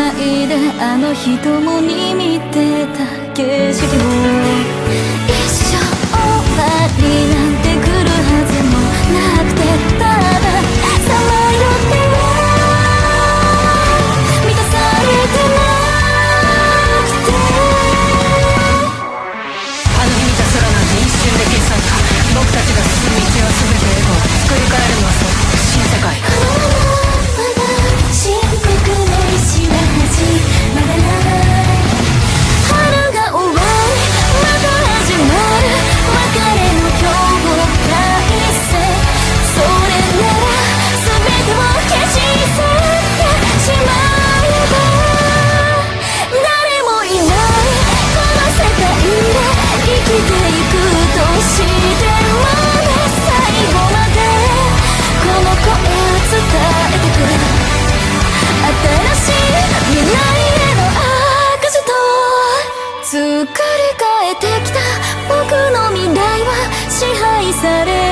ないであの日共に見てた景色を一生終わりなんて来るはずもなくて、たださまよっては満たされてなくて、 あの日見た空なんて一瞬で消された。僕たちが進む道は全てエゴ、作り変えるのはそう新世界。 このまま深刻な石は始まらない。春が終わりまた始まる別れの境界線。それなら全てを消し去ってしまえば、誰もいないこの世界で生きていくとしてもね、最後までこの声を伝えてくれ。新しい未来への証と作り変えてきた僕の未来は支配され